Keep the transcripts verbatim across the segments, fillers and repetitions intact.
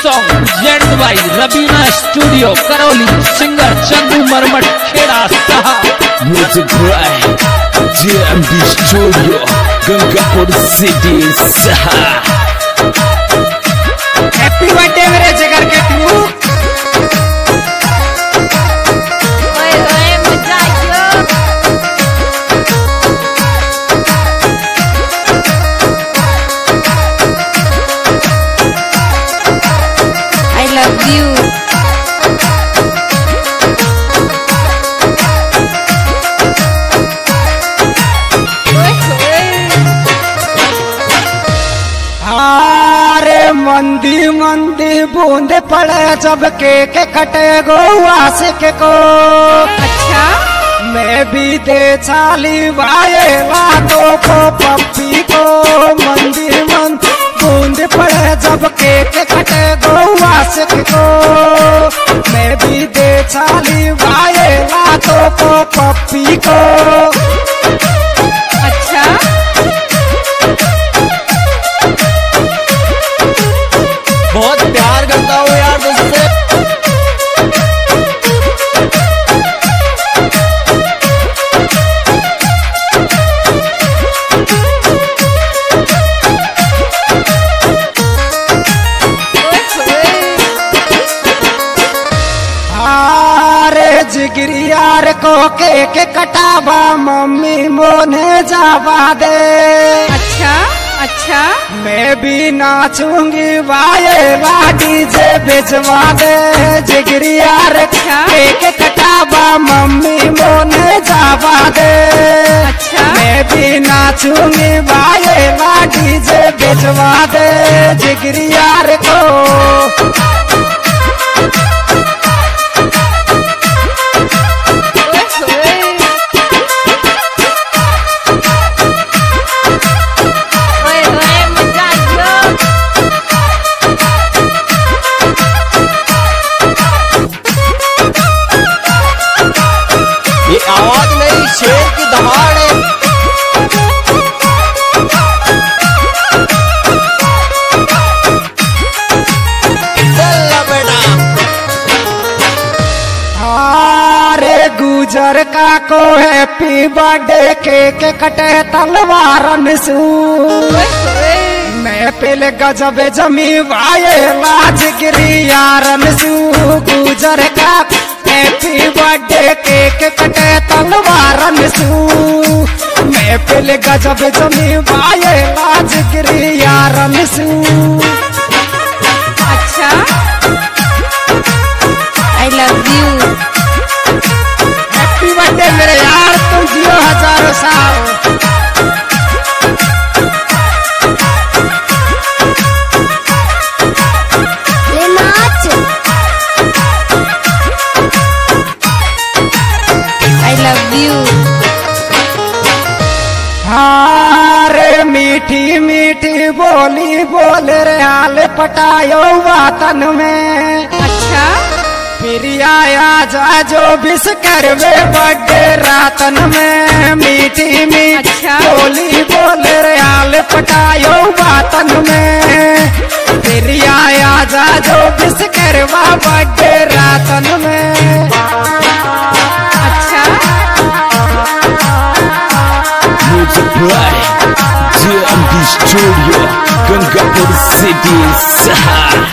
Song present by Raveena studio Karauli, singer Chandu Marmat Kheda साहब। Music by JMD studio Gangapur city साहब। Happy birthday मेरे जिगर के टू। मंदी मंदी बूंद पड़े जब केक कटे गोवा से के को। अच्छा मैं भी दे चाली वाये लातों को पप्पी को। मंदी मंदी बूंद पड़े जब केक कटे गोवा से के को। मैं भी दे चाली वाये लातों को पप्पी को। अच्छा बहुत प्यार करता हूँ यार तुझसे। अरे जिगरी यार को केक कटावा मम्मी मोने जावा दे। अच्छा अच्छा मैं भी नाचूंगी वाये लाडी जे भिजवा दे। जिगरी यार केक कटावा मम्मी मोने जावा दे। अच्छा मैं भी नाचूंगी वाये लाडी जे भिजवा दे। जिगरी यार को आवाज मेरी शेर की दहाड़ है। बेटा अरे गुजर का को हैप्पी बर्थडे केक कटे तलवारन सू। मैं पिल गजब जमी वाये लाज गिरी यारन सू। गुजर का हैप्पी बर्थडे केक कटे तलवारन सू। मैं पिल गजब जमी वाये लाज गिरी यारन सू। अच्छा I love you. Happy birthday मेरे यार, तुम जियो हजारों साल। हारे मीठी मीठी बोली बोल रे हाल पटायो वातन में। अच्छा फिर आया जा जो बिस करवे बर्थडे रातन में। मीठी मीठी अच्छा। बोली बोल रे हाल पटायो वातन में। फिर आया जा जो बिस करवा बर्थडे रातन में। अच्छा music by JMD studio Gangapur city साहब।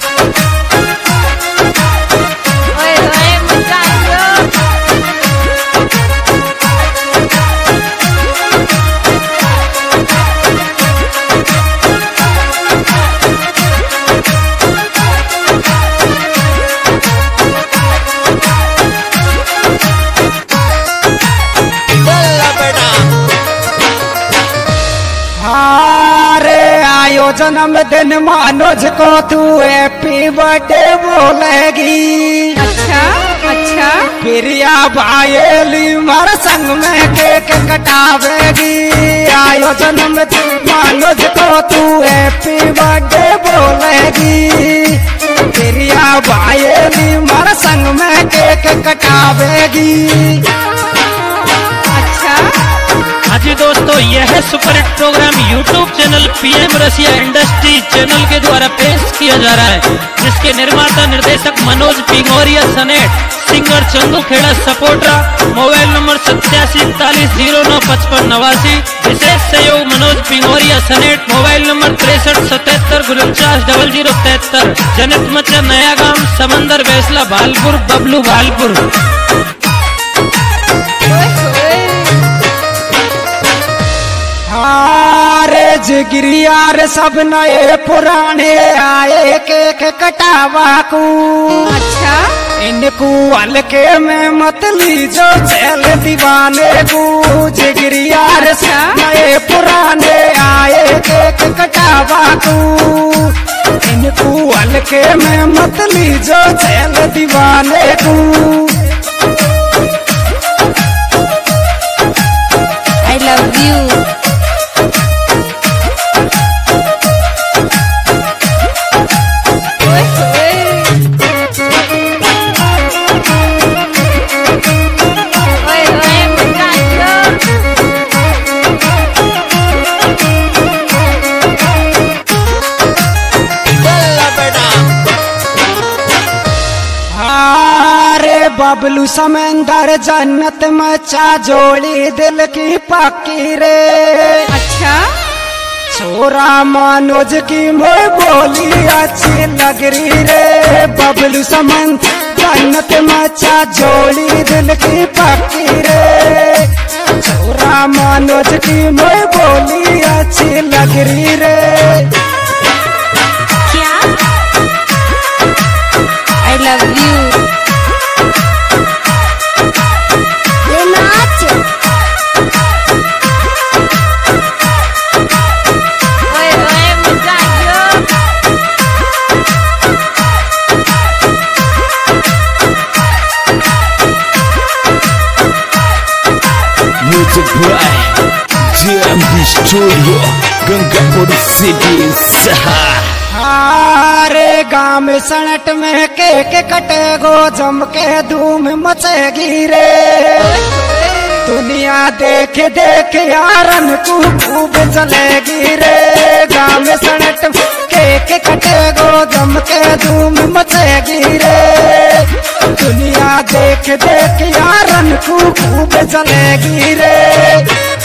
जन्मदिन मनोज को तू हैप्पी बर्थडे बोलेगी। अच्छा अच्छा फिर या भाईली मर संग में केक कटावेगी। आयो जन्मदिन मनोज को तू हैप्पी बर्थडे बोलेगी। फिर या भाईली मर संग में केक कटावेगी। अच्छा हाजी दोस्तों, यह super hit programme YouTube channel PM रसिया इंडस्ट्री चैनल के द्वारा पेश किया जा रहा है, जिसके निर्माता निर्देशक मनोज पिंगोरिया सनेट, सिंगर चंदू खेड़ा सपोर्टरा। मोबाइल नंबर सत्यासी इकतालीस जीरो नौ पचपन नवासी। विशेष सहयोग मनोज पिंगोरिया सनेट। मोबाइल नंबर तिरसठ सतहत्तर उनचास डबल जीरो तिहत्तर। जनित मचा नया गांव समंदर बैसला भालपुर बबलू भालपुर। हारे जिगरियार सब नए पुराने आए केक कटावा को। अच्छा इनको हल्के में मत लीजो चल दीवाने को। जिगरियार नए पुराने आए केक कटावा को। इनको हल्के में मत लीजो चल दीवाने को। I love you. बबलू समंदर जन्नत मचा जोड़ी दिल की पक्की रे। अच्छा छोरा मनोज की मोर बोली अच्छी लग रही रे। बबलू समंदर जन्नत मचा जोड़ी दिल की पक्की रे। छोरा मनोज की मोर बोली अच्छी लग रही रे। क्या I love you. Music by J M D Studio Gangapur city सहा। हारे गाँव में सनट में केक कटे गो जम के धूम मचेगी रे। दुनिया देख देख यारन को खूब चलेगी रे। गाँव में सनट में केक कटे गो जम के धूम मचेगी रे। दुनिया देख देख यारन को खूब चलेगी रे।